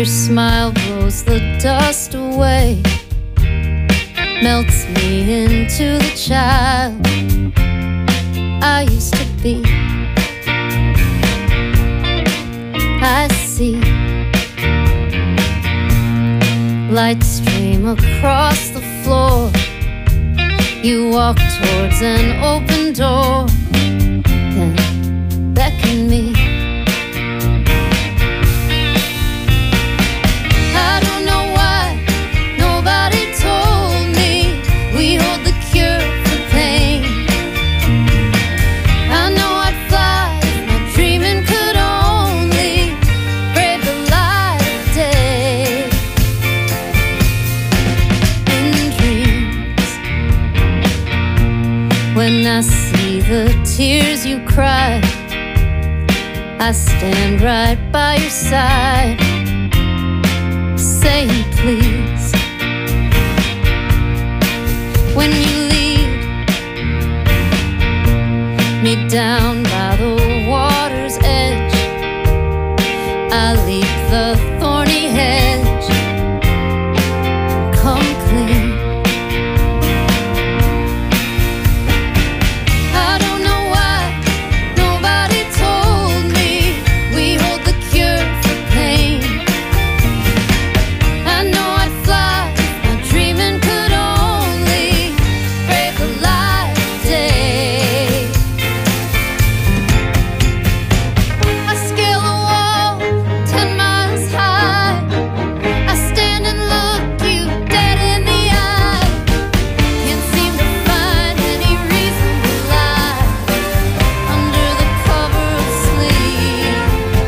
Your smile blows the dust away, melts me into the child I used to be. I see light stream across the floor. You walk towards an open door, then beckon me. I don't know why nobody told me we hold the cure for pain. I know I'd fly if my dreaming could only brave the light of day. In dreams, when I see the tears you cry, I stand right by your side, saying please. When you lead me down by the water's edge, I leap the thorny hedge, come clean. I don't know why nobody told me we hold the cure for pain. I know I'd fly if my dreaming could only brave the light of day. I scale a wall 10 miles high. I stand and look you dead in the eye. Can't seem to find any reason to lie under the cover of sleep.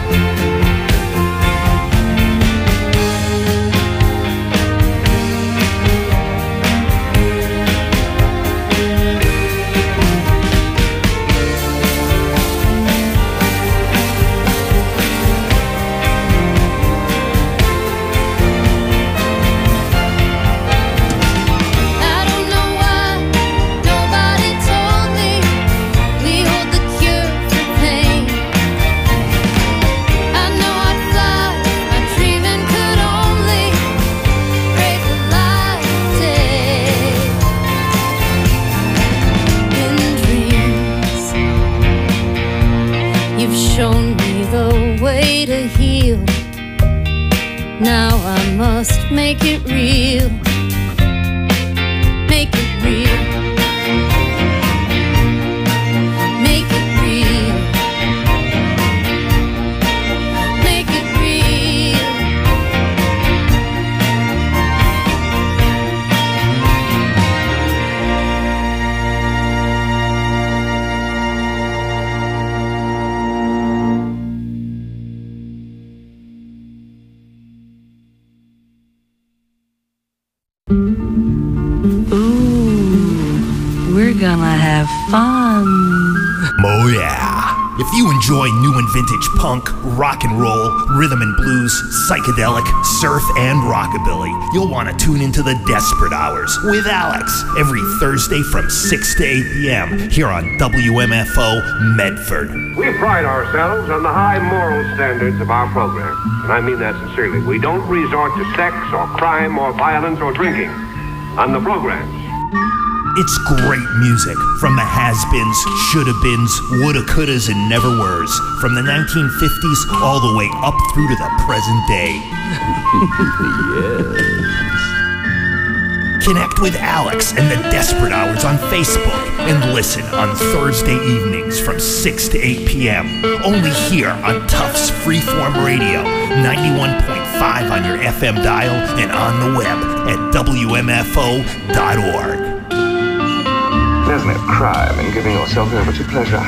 I don't know why nobody told me we hold the cure for pain. I know I'd fly if my dreaming could only brave the light of day. In dreams, you've shown me the way to heal. Now I must make it real. Make it real. Make it real. Make it real. We're gonna have fun. Oh yeah. If you enjoy new and vintage punk, rock and roll, rhythm and blues, psychedelic, surf, and rockabilly, you'll want to tune into the Desperate Hours with Alex every Thursday from 6 to 8 p.m. here on WMFO Medford. We pride ourselves on the high moral standards of our program, and I mean that sincerely. We don't resort to sex or crime or violence or drinking on the programs. It's great music from the has-beens, shoulda-beens, woulda-couldas, and never-weres, from the 1950s all the way up through to the present day. Yes. Connect with Alex and the Desperate Hours on Facebook and listen on Thursday evenings from 6 to 8 p.m. Only here on Tufts Freeform Radio, 91.5 on your FM dial and on the web at WMFO.org. There's no crime in giving yourself over to pleasure.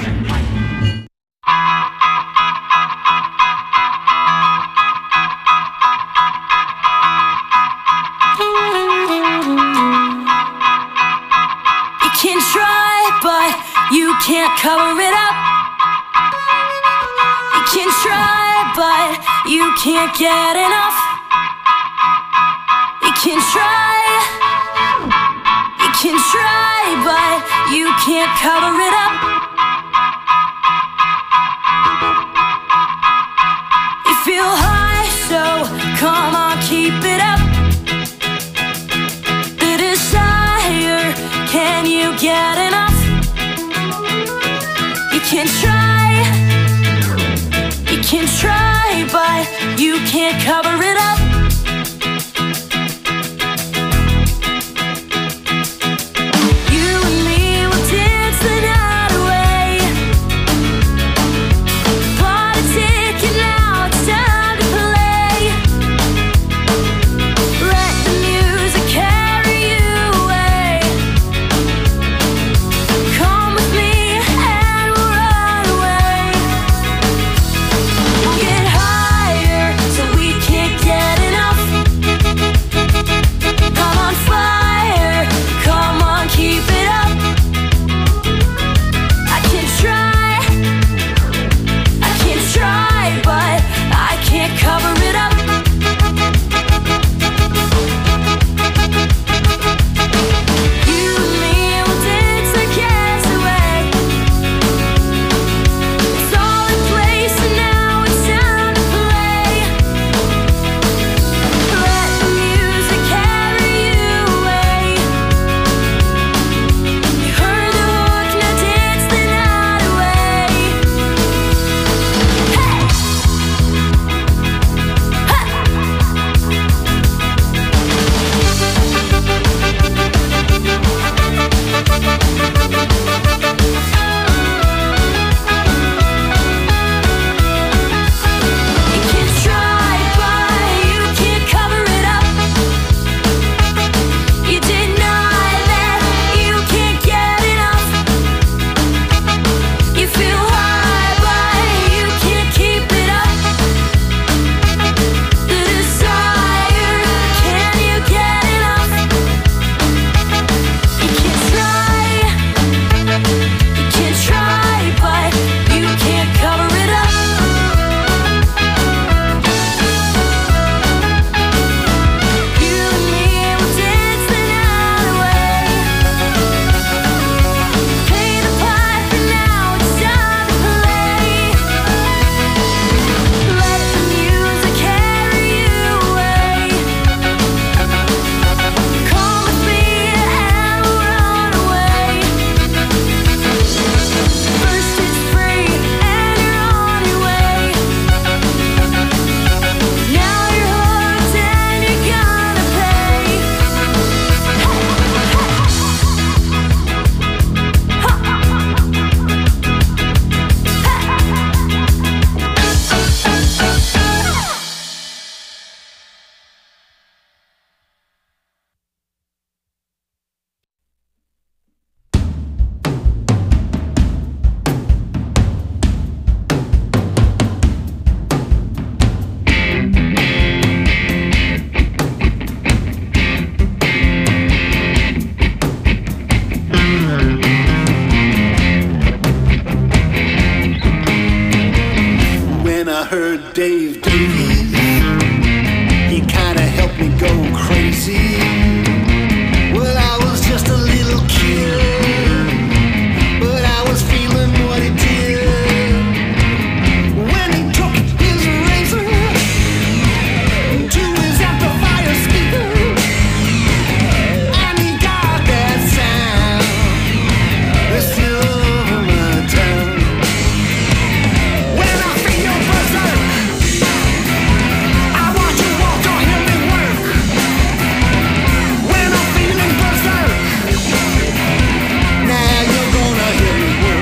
You can try, but you can't cover it up. You can try, but you can't get enough. You can try. You can try, but you can't cover it up. You feel high, so come Can you get enough? You can try, but you can't cover it up. You and me will dance the night away. Bought a ticket, now it's time to play. Let the music carry you away. Come with me and we'll run away. Get higher so we can't get enough. Come on, fire, come on, keep it up. I can try, but I can't cover it up. You and me will dance the cares away. It's all in place and now it's time to play. Let the music carry you away. You heard the hook, now dance the night away. Hey! You can try, but you can't cover it up. You deny that you can't get enough. You feel high, but you can't keep it up. The desire, can you get enough? You can try, but you can't cover it up. You and me will dance the night away. Pay the pipe and now it's time to play. Let the music carry you away. Come with me and we'll run away. First it's free and you're on your way. Now you're hooked and you're gonna pay. When I heard Dave Davies, he kinda helped me go crazy. Well, I was just a little kid, but I was feeling what he did. When he took his razor to his amplifier speaker, and he got that sound that's still over my tongue. When I feel your berserk, I want you all to hear me work. When I'm feeling berserk, now you're gonna hear me work.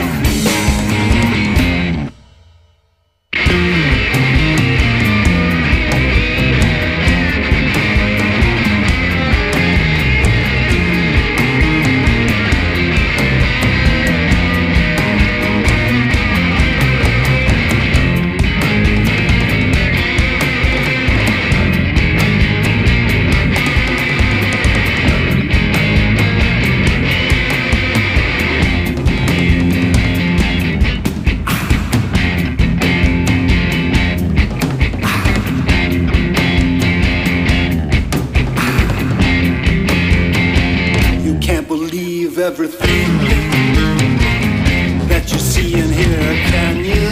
You can't believe everything that you see and hear, can you?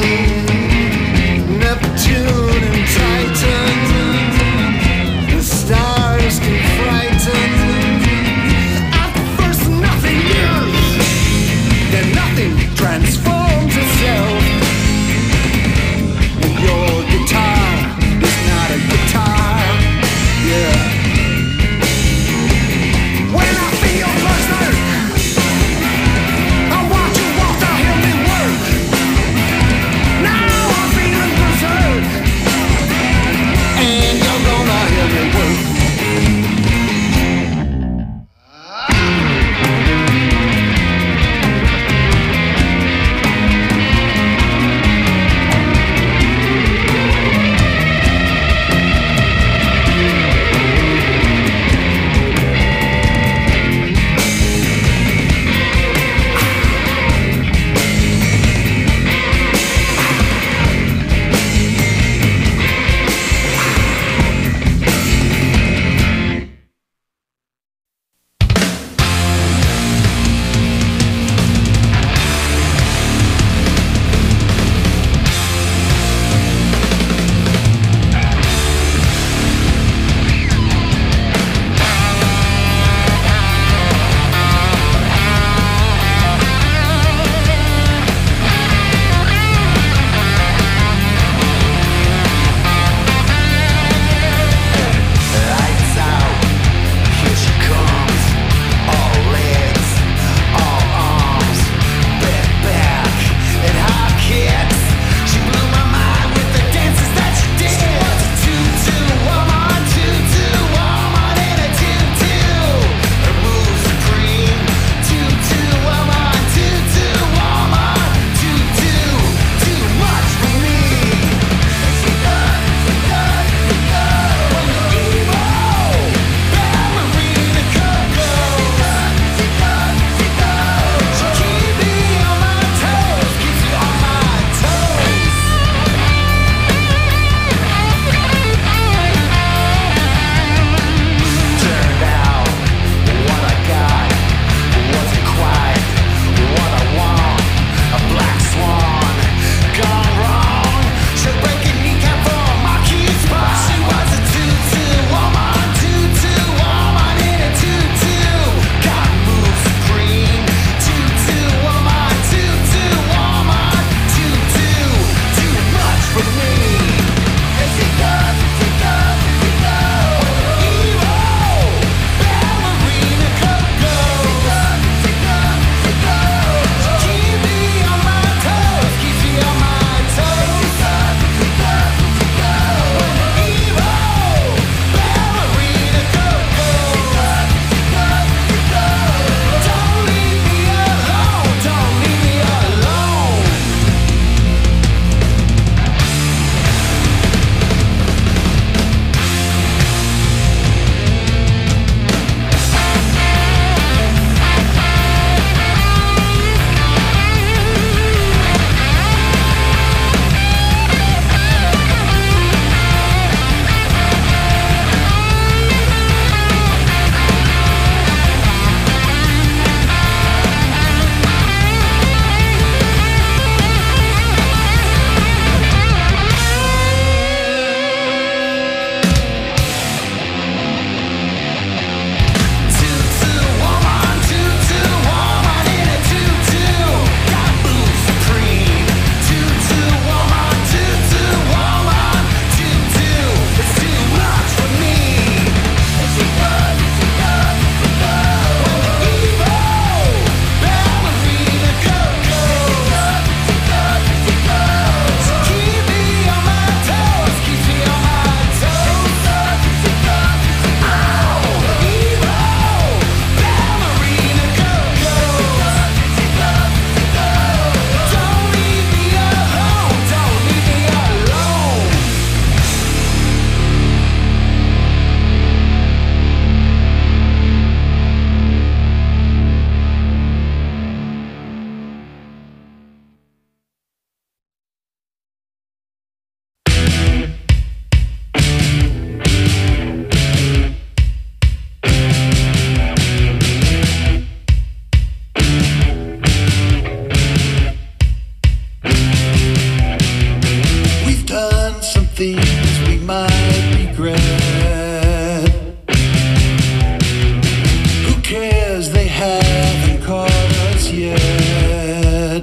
Neptune and Titan, the stars can frighten. At first nothing new. things we might regret. Who cares, they haven't caught us yet.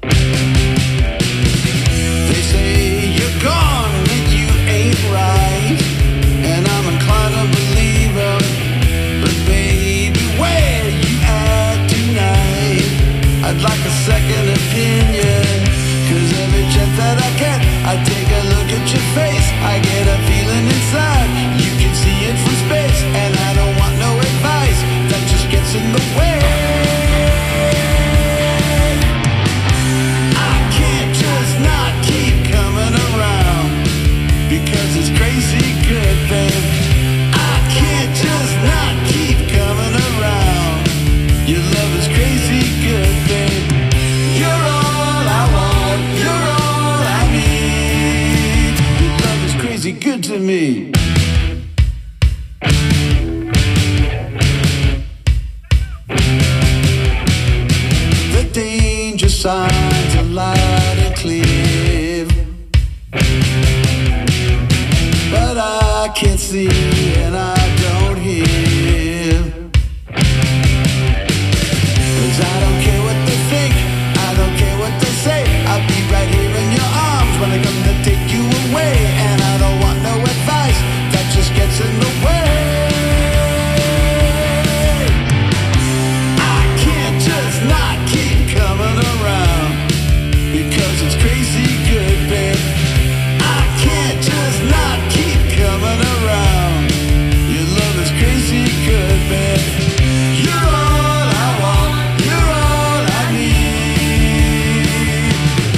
They say you're gone when you ain't right, and I'm inclined to believe them. But baby, where you at tonight? I'd like a second opinion, 'cause every chance that I get, I take a look at your face. I get a feeling inside, you can see it from space. And I don't want no advice, that just gets in the way. I can't just not keep coming around, because it's crazy good, babe. I can't just not keep coming around. Your love is crazy good, babe. You're all I want, you're all I need. Your love is crazy good to me. The danger signs are loud and clear, but I can't see and I don't hear. 'Cause I don't care what they think, I don't care what they say. I'll be right here in your arms when I come to take you away. And I don't want no advice, that just gets in the way. I can't just not keep coming around, because it's crazy good, babe. I can't just not keep coming around. Your love is crazy good, babe. You're all I want, you're all I need.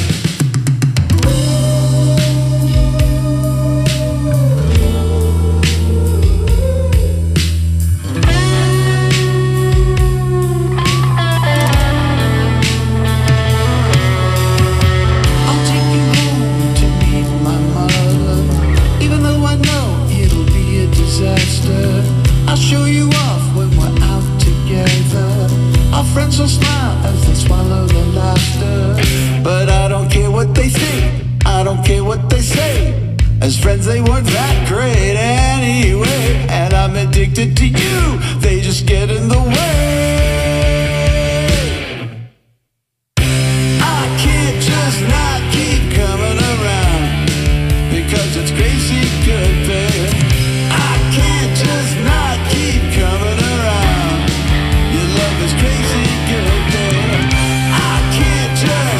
I'll take you home to meet my mother, even though I know it'll be a disaster. I'll show you off when we're out together. Our friends will smile as they swallow their laughter. But I don't care what they think, I don't care what they say. As friends they weren't that great anyway. And I'm addicted to you, they just get in the way. I can't just not keep coming around, because it's crazy good, babe. I can't just not keep coming around. Your love is crazy good, babe. I can't just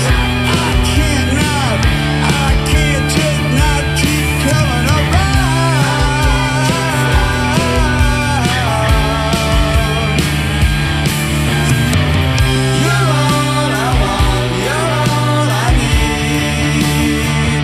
not keep coming around. You're all I want, you're all I need.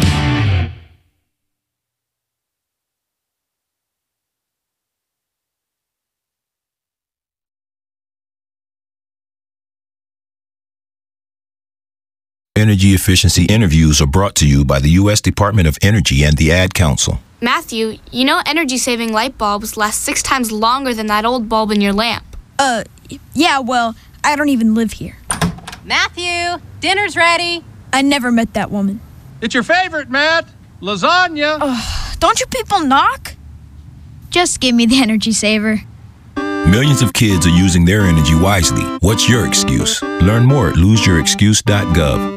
Energy efficiency interviews are brought to you by the U.S. Department of Energy and the Ad Council. Matthew, you know energy-saving light bulbs last 6 times longer than that old bulb in your lamp. Yeah, well, I don't even live here. Matthew, dinner's ready. I never met that woman. It's your favorite, Matt. Lasagna. Don't you people knock? Just give me the energy saver. Millions of kids are using their energy wisely. What's your excuse? Learn more at loseyourexcuse.gov.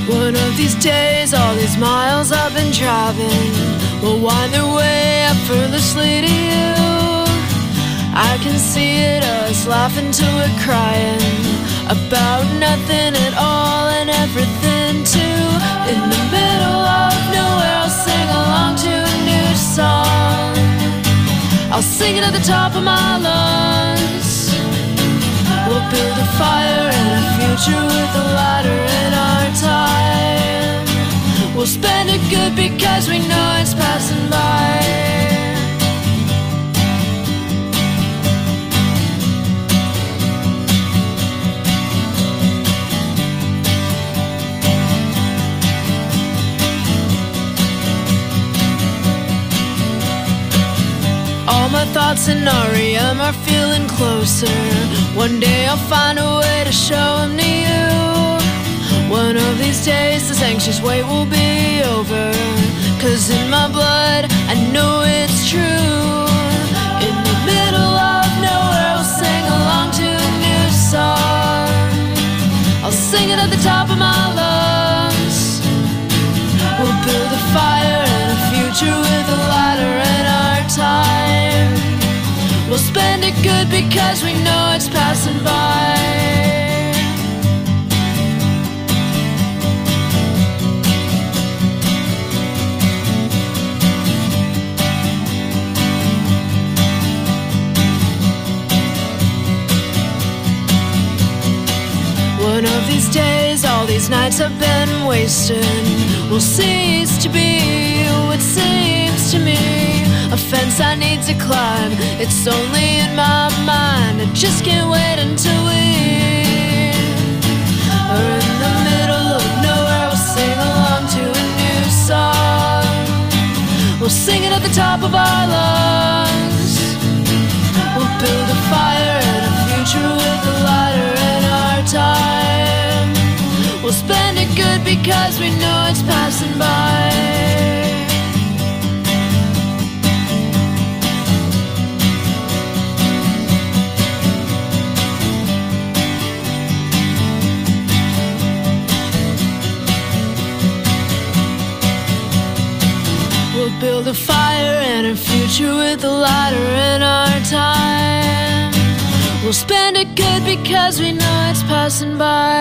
One of these days, all these miles I've been driving will wind their way effortlessly to you. I can see it, us laughing till we're crying about nothing at all and everything too. In the middle of nowhere, I'll sing along to a new song. I'll sing it at the top of my lungs. We'll build a fire and a future with a lighter in our time. We'll spend it good because we know it's passing by. All my thoughts in REM are feeling closer. One day I'll find a way to show them to you. One of these days this anxious wait will be over. 'Cause in my blood I know it's true. In the middle of nowhere I'll sing along to a new song. I'll sing it at the top of my lungs. We'll build a fire and a future with a lighter in our time. We'll spend it good because we know it's passing by. One of these days, all these nights I've been wasting will cease to be what seems to me a fence I need to climb. It's only in my mind. I just can't wait until we are in the middle of nowhere. We'll sing along to a new song. We'll sing it at the top of our lungs. We'll build a fire and a future with a lighter in our time. We'll spend it good because we know it's passing by. We'll build a fire and a future with a lighter in our time. We'll spend it good because we know it's passing by.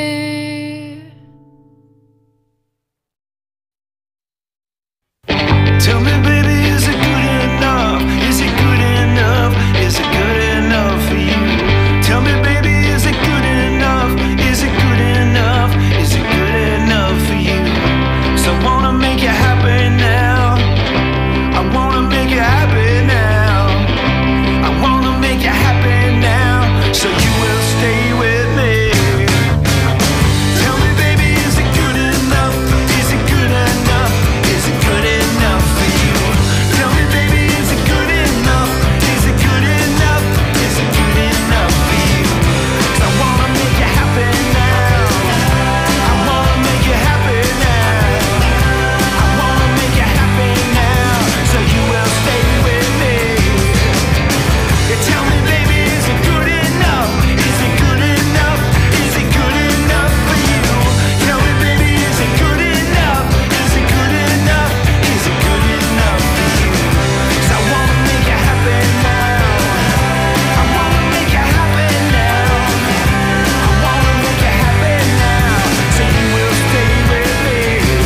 Tell me, baby, is it good enough? Is it good enough? Is it good enough for you? Tell me, baby, is it good enough? Is it good enough? Is it good enough for you? So I wanna make you happy now. I wanna make you happy now. I wanna make you happy now. So you will stay with me. Tell me, baby, is it good enough? Is it good enough? Is it good enough for you? Tell me, baby, is it good enough? Is it good enough? Is it good enough for you? 'Cause I wanna make you happy now. I wanna make you happy now. I wanna make you happy now. So you will stay with me. You tell me, baby, is it good enough? Is it good enough? Is it good enough for you? Tell me, baby, is it good enough? Is it good enough? Is it good enough for you? 'Cause I wanna make you happy now. I wanna make you happy now. I wanna make you happy now. So you will stay with me.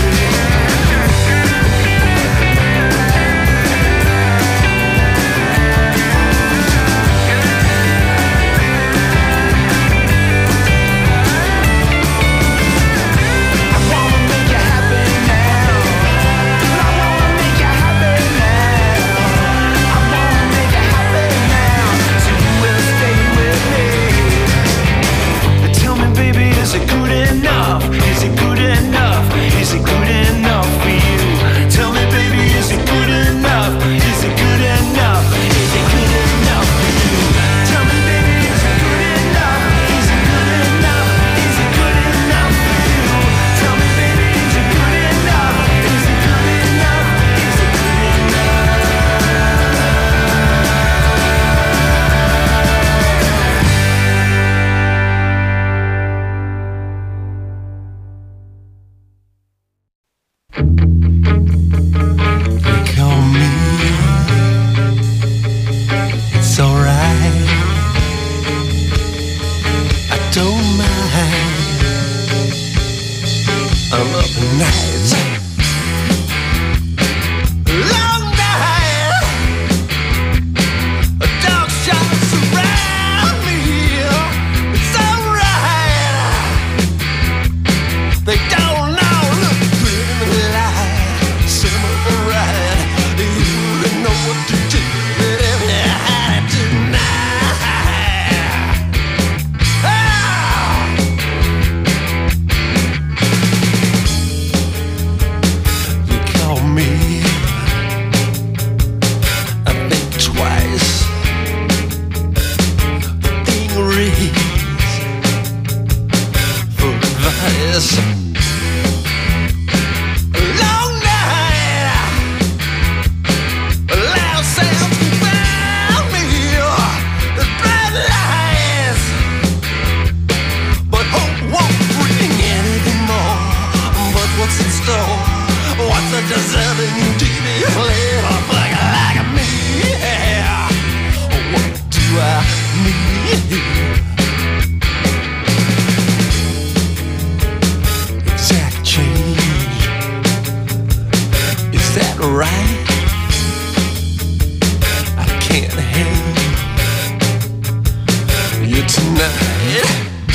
I wanna make you happy now. I wanna make you happy now. I wanna make you happy now. So you will stay with me. Tell me, baby, is it good enough? Is it good enough? Is it good enough for you? Tell me, baby, is it good enough? Is it good enough? Is it good enough for you? Tell me, baby, is it good enough? Is it good enough? Is it good enough for you? Tell me, baby, is it good enough? Is it good enough? Is it good nights. Long night. Dog shots surround me. It's alright. They don't know. Look good in the light. Some of the ride. You don't know what to do. But if you had it tonight. You call me. I think twice. Being raised for advice. Long night. Loud sounds around me. There's bright lights. But hope won't bring anything more. But what's in store? What's a deserving deviant little thug like me? What do I need? Exact change. Is that right? I can't handle you tonight.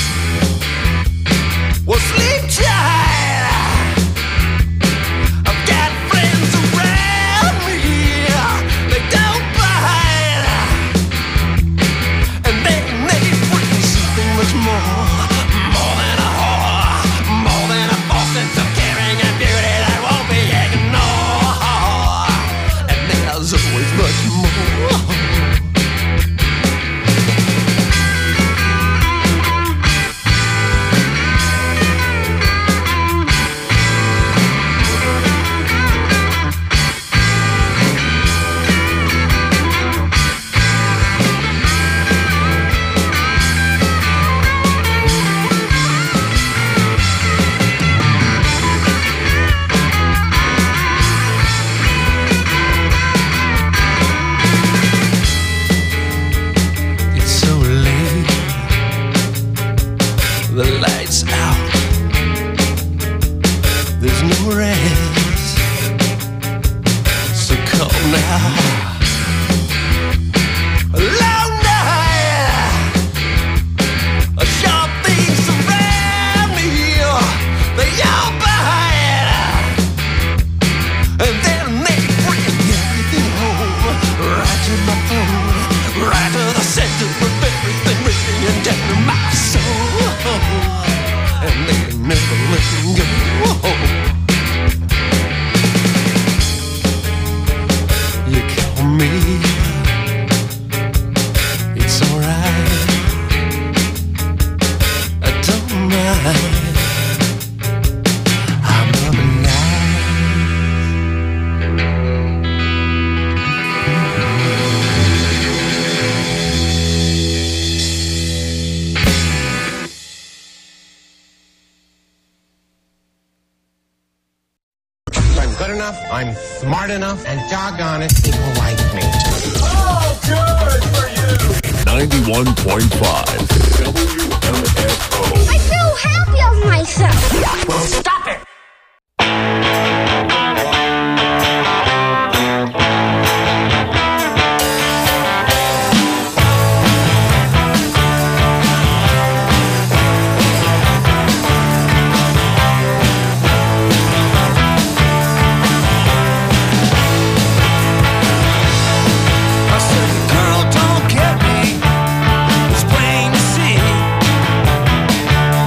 Well, sleep tight. I've got friends around me. They don't bite. And they may bring something much more. More than a whore. More than a false sense of caring and beauty that won't be ignored. And there's always much more. It's so late. The lights out. There's no rest. So come now. Long night. Sharp things surround me. They all bite. And then they bring everything home. Right to my phone. Right to the center of everything ringing down to my soul. And they never let me go. You call me. It's alright. I don't mind. I'm up at night. I'm good enough, I'm smart enough, and doggone it, people like me. Oh, good for you! 91.5 WMFO. I feel happy of myself. Well, stop it! I said, girl, don't get me. It's plain to see.